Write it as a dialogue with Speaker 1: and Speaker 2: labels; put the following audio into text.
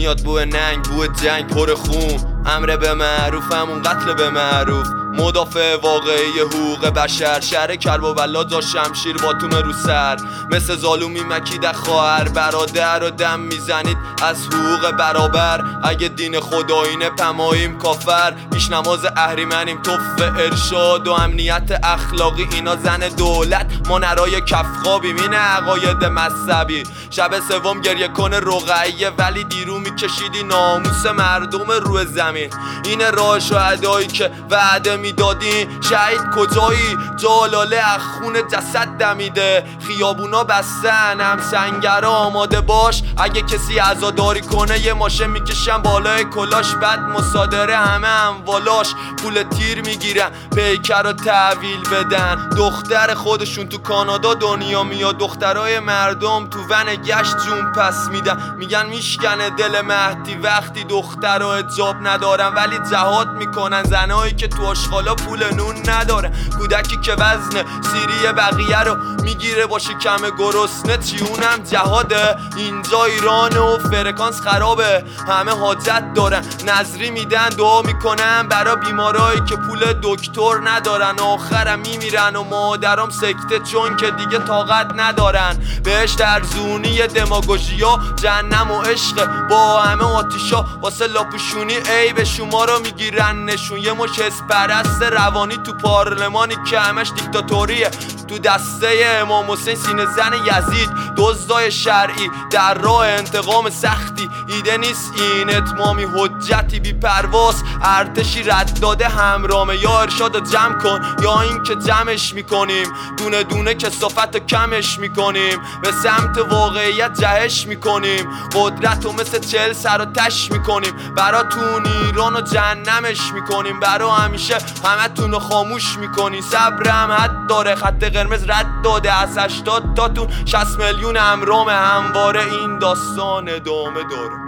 Speaker 1: میاد بو ننگ، بو جنگ پر خون. امر به معروف همون قتل به معروف. مدافع واقعی حقوق بشر، شهر کرب و بلا دا شمشیر با تومه رو سر. مثل زالومی مکیده خواهر برادر رو دم میزنید از حقوق برابر. اگه دین خدایینه پماییم کافر، پیش نماز اهریمنیم توف ارشاد و امنیت اخلاقی. اینا زن دولت ما نرای کفخابیم، اینه عقاید مذهبی. شب سوم گریه کنه رقیه ولی دیرو میکشیدی ناموس مردم روی زمین. اینه راه شهدایی که وعده میدادی، شهید کجایی؟ جالاله اخون جسد دمیده، خیابونا بستن، هم سنگرها آماده باش. اگه کسی عزاداری کنه یه ماشه میکشن بالای کلاش، بعد مصادره همه اموالاش. پول تیر میگیرن پیکر رو تحویل بدن. دختر خودشون تو کانادا دنیا میاد، دخترای مردم تو ون گشت جون پس میدن. میگن میشکنه دل مهدی وقتی دخترها حجاب ندارن، ولی جهاد میکنن زنایی که تو آشغالا پول نون ندارن. کودکی که وزن سیری بقیه رو میگیره با شکم گرسنه، چی اونم جهاده؟ اینجا ایرانه و فرکانس خرابه، همه حاجت دارن، نظری میدن دعا میکنن برا بیمارایی که پول دکتر ندارن. آخرم میمیرن و مادرام سکته چون که دیگه طاقت ندارن. بهشت ارزونی دماگوژیا، جهنم و عشق با همه آتیشا. واسه لاپوشونی عیب شما رو میگیرن نشون. یه مش حس پرست روانی تو پارلمانی که همش دیکتاتوریه. تو دسته امام حسین سینه زن یزید، دزدای شرعی در راه انتقام سختی. ایده نیست این اتمامی حجتی بی پرواز، ارتشی رد داده همرامه. یا ارشادو جمع کن یا این که جمعش میکنیم، دونه دونه کثافت کمش میکنیم، به سمت واقعیت جهش میکنیم. قدرت و مثل 40 سر و تش میکنیم، براتون ایران و جهنمش میکنیم. برا همیشه همه تونو خاموش میکنی. صبرم حد داره، خط قرمز رد داده از 80 تاتون 60 میلیون امرام همواره. این داستان ادامه داره.